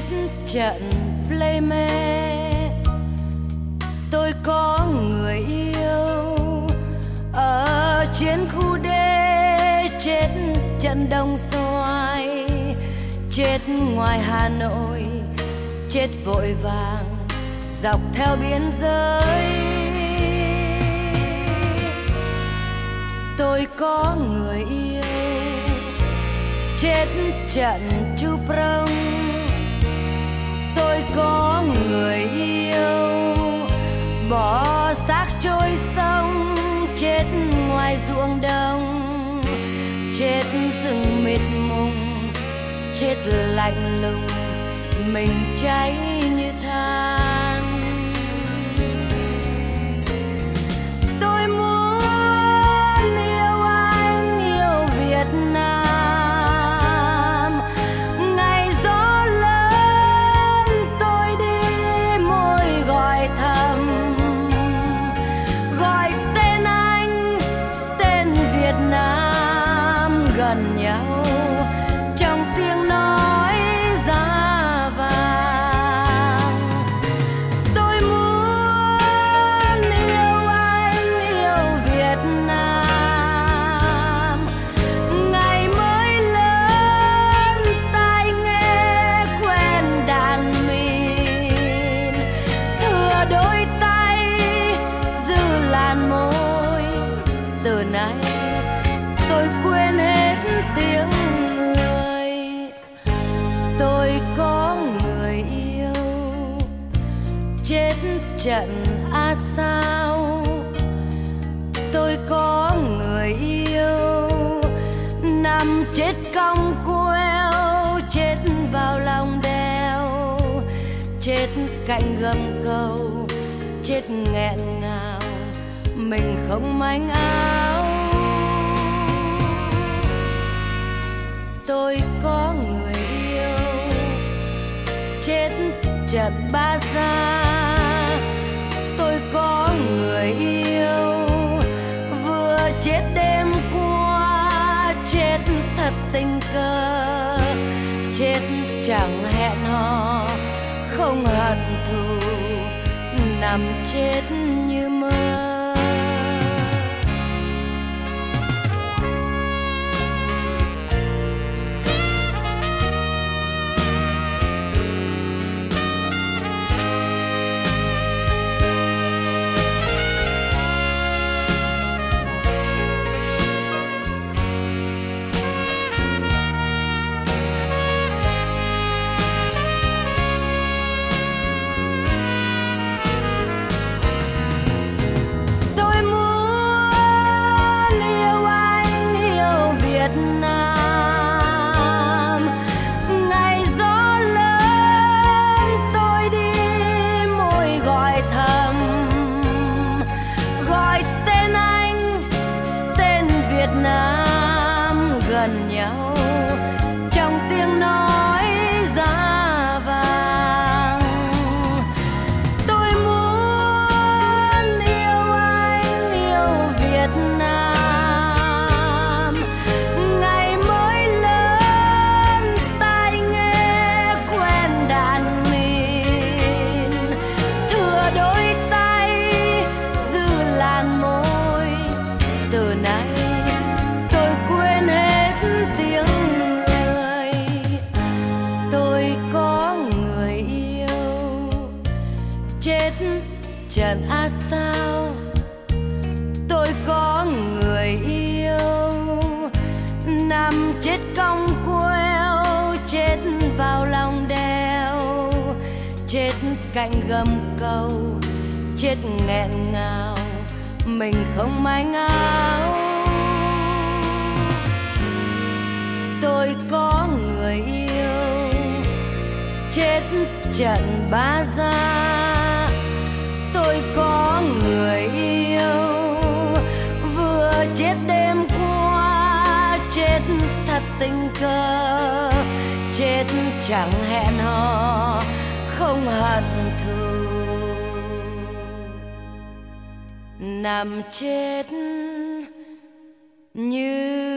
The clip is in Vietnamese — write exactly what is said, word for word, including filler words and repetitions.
trận Playmate. Tôi có người yêu ở chiến khu D, chết trận Đồng Xoài, chết ngoài Hà Nội, chết vội vàng dọc theo biên giới. Tôi có người yêu chết trận Chu Prong. Tôi có người yêu bỏ xác trôi sông, chết ngoài ruộng đồng, chết rừng mịt mùng, chết lạnh lùng, mình cháy như than. Tôi muốn yêu anh, yêu Việt Nam. Ngày gió lớn tôi đi môi gọi thầm, gọi tên anh, tên Việt Nam gần nhau trong tiếng nói giá vàng. Tôi muốn yêu anh, yêu Việt Nam. Ngày mới lớn tai nghe quen đàn mìn, thừa đôi tay giữ làn môi. Từ nay tôi quên hết tiếng người. Tôi có người yêu chết trận A Sao. Tôi có người yêu nằm chết cong queo, chết vào lòng đèo, chết cạnh gầm cầu, chết nghẹn ngào, mình không manh áo. Tôi có người yêu chết trận Ba Gia. Tôi có người yêu vừa chết đêm qua, chết thật tình cờ, chết chẳng hẹn hò, không hận thù, nằm chết như mơ. Gần nhau trong tiếng nói giá vàng. Tôi muốn yêu anh, yêu Việt Nam. Ngày mới lớn tai nghe quen đàn mìn, thừa đôi tay giữ làn môi. Từ nay tôi quên hết tiếng người. Tôi có người yêu chết trận A Sao. Tôi có người yêu nằm chết cong queo, chết vào lòng đèo, chết cạnh gầm cầu, chết nghẹn ngào, mình không manh áo. Tôi có người yêu chết trận Ba Gia. Tôi có người yêu vừa chết đêm qua, chết thật tình cờ, chết chẳng hẹn hò, không hận thù, nằm chết như